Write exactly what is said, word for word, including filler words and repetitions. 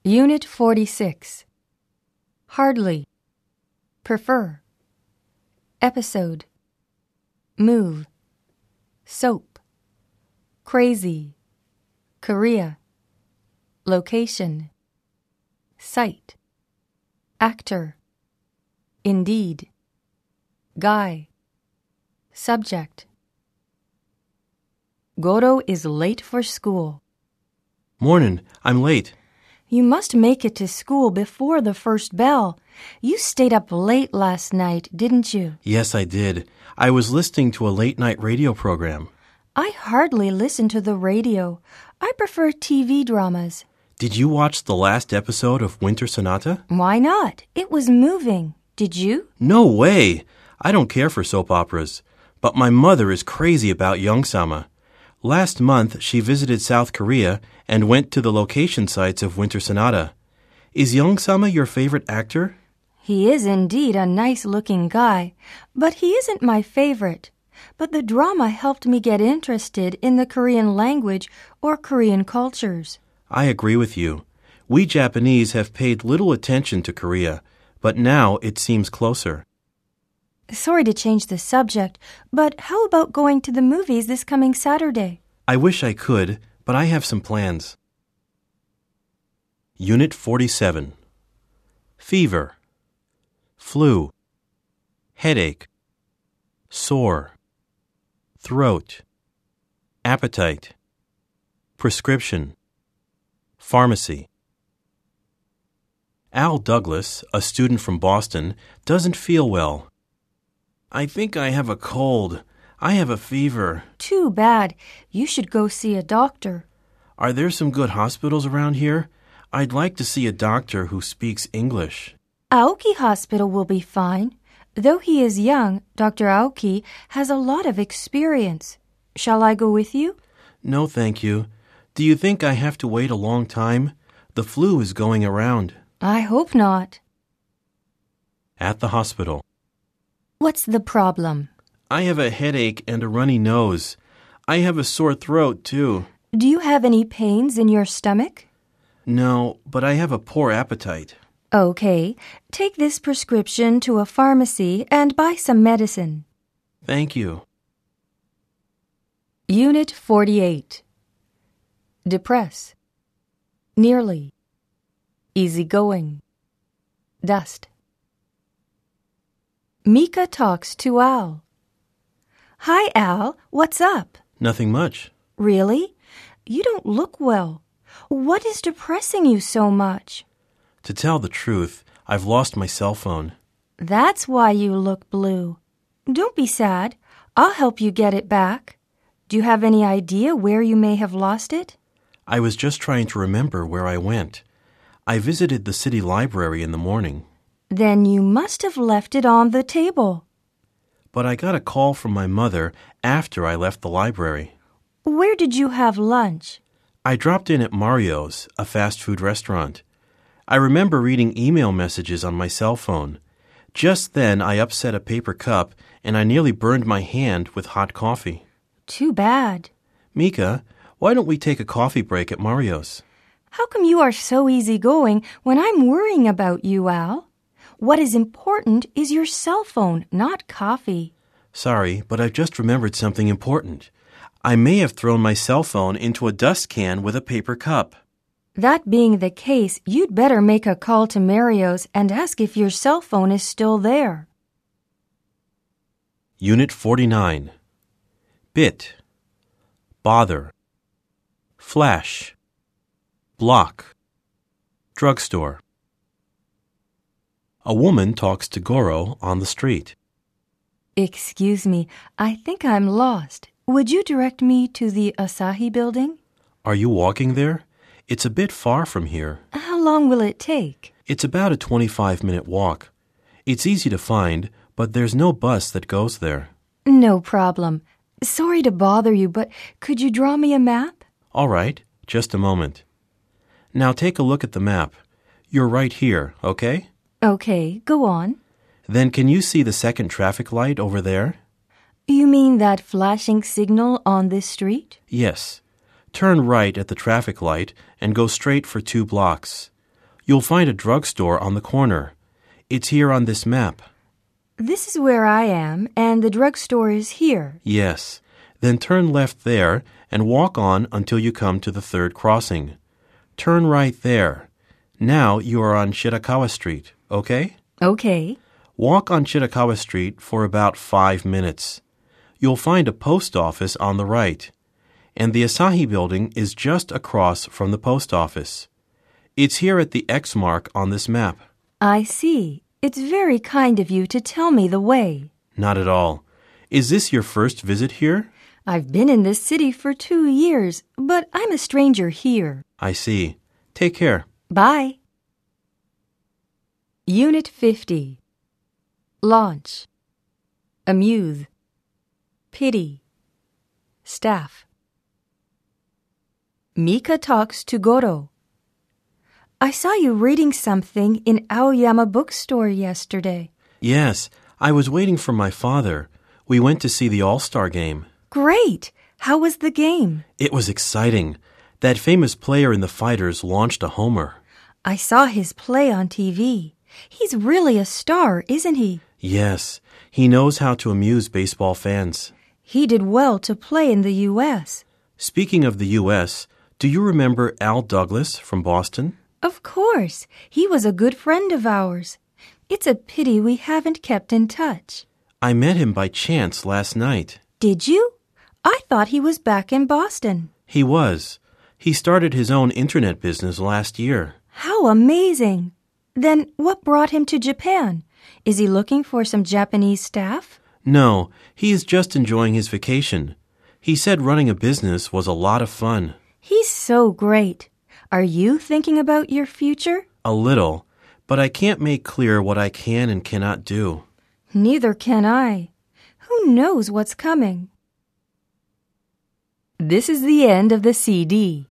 Unit forty-six. Hardly. Prefer. Episode. Move. Soap. Crazy. Korea. Location. Site. Actor. Indeed. Guy. Subject. Goro is late for school. Morning, I'm late. You must make it to school before the first bell. You stayed up late last night, didn't you? Yes, I did. I was listening to a late-night radio program. I hardly listen to the radio. I prefer T V dramas. Did you watch the last episode of Winter Sonata? Why not? It was moving. Did you? No way! I don't care for soap operas. But my mother is crazy about Young-sama. Last month, she visited South Korea and went to the location sites of Winter Sonata. Is Young-sama your favorite actor? He is indeed a nice-looking guy, but he isn't my favorite. But the drama helped me get interested in the Korean language or Korean cultures. I agree with you. We Japanese have paid little attention to Korea, but now it seems closer. Sorry to change the subject, but how about going to the movies this coming Saturday? I wish I could, but I have some plans. Unit forty-seven. Fever. Flu. Headache. Sore. Throat. Appetite. Prescription. Pharmacy. Al Douglas, a student from Boston, doesn't feel well. I think I have a cold. I have a fever. Too bad. You should go see a doctor. Are there some good hospitals around here? I'd like to see a doctor who speaks English. Aoki Hospital will be fine. Though he is young, Doctor Aoki has a lot of experience. Shall I go with you? No, thank you. Do you think I have to wait a long time? The flu is going around. I hope not. At the hospital. What's the problem? I have a headache and a runny nose. I have a sore throat, too. Do you have any pains in your stomach? No, but I have a poor appetite. Okay. Take this prescription to a pharmacy and buy some medicine. Thank you. Unit forty-eight. Depress. Nearly. Easygoing. Dust. Mika talks to Al. Hi, Al. What's up? Nothing much. Really? You don't look well. What is depressing you so much? To tell the truth, I've lost my cell phone. That's why you look blue. Don't be sad. I'll help you get it back. Do you have any idea where you may have lost it? I was just trying to remember where I went. I visited the city library in the morning. Then you must have left it on the table. But I got a call from my mother after I left the library. Where did you have lunch? I dropped in at Mario's, a fast food restaurant. I remember reading email messages on my cell phone. Just then, I upset a paper cup, and I nearly burned my hand with hot coffee. Too bad. Mika, why don't we take a coffee break at Mario's? How come you are so easygoing when I'm worrying about you, Al? What is important is your cell phone, not coffee. Sorry, but I've just remembered something important. I may have thrown my cell phone into a dust can with a paper cup. That being the case, you'd better make a call to Mario's and ask if your cell phone is still there. Unit forty-nine. Bit. Bother. Flash. Block. Drugstore. A woman talks to Goro on the street. Excuse me, I think I'm lost. Would you direct me to the Asahi building? Are you walking there? It's a bit far from here. How long will it take? It's about a twenty-five minute walk. It's easy to find, but there's no bus that goes there. No problem. Sorry to bother you, but could you draw me a map? All right, just a moment. Now take a look at the map. You're right here, okay? Okay, go on. Then can you see the second traffic light over there? You mean that flashing signal on this street? Yes. Turn right at the traffic light and go straight for two blocks. You'll find a drugstore on the corner. It's here on this map. This is where I am, and the drugstore is here. Yes. Then turn left there and walk on until you come to the third crossing. Turn right there. Now you are on Shirakawa Street, okay? Okay. Walk on Shirakawa Street for about five minutes. You'll find a post office on the right, and the Asahi Building is just across from the post office. It's here at the X mark on this map. I see. It's very kind of you to tell me the way. Not at all. Is this your first visit here? I've been in this city for two years, but I'm a stranger here. I see. Take care. Bye. Unit fifty. Launch. Amuse. Pity. Staff. Mika talks to Goro. I saw you reading something in Aoyama bookstore yesterday. Yes, I was waiting for my father. We went to see the All-Star game. Great! How was the game? It was exciting. That famous player in the Fighters launched a homer. I saw his play on T V. He's really a star, isn't he? Yes, he knows how to amuse baseball fans. He did well to play in the U S Speaking of the U S, do you remember Al Douglas from Boston? Of course. He was a good friend of ours. It's a pity we haven't kept in touch. I met him by chance last night. Did you? I thought he was back in Boston. He was. He started his own internet business last year. How amazing! Then what brought him to Japan? Is he looking for some Japanese staff? No, he is just enjoying his vacation. He said running a business was a lot of fun. He's so great. Are you thinking about your future? A little, but I can't make clear what I can and cannot do. Neither can I. Who knows what's coming? This is the end of the C D.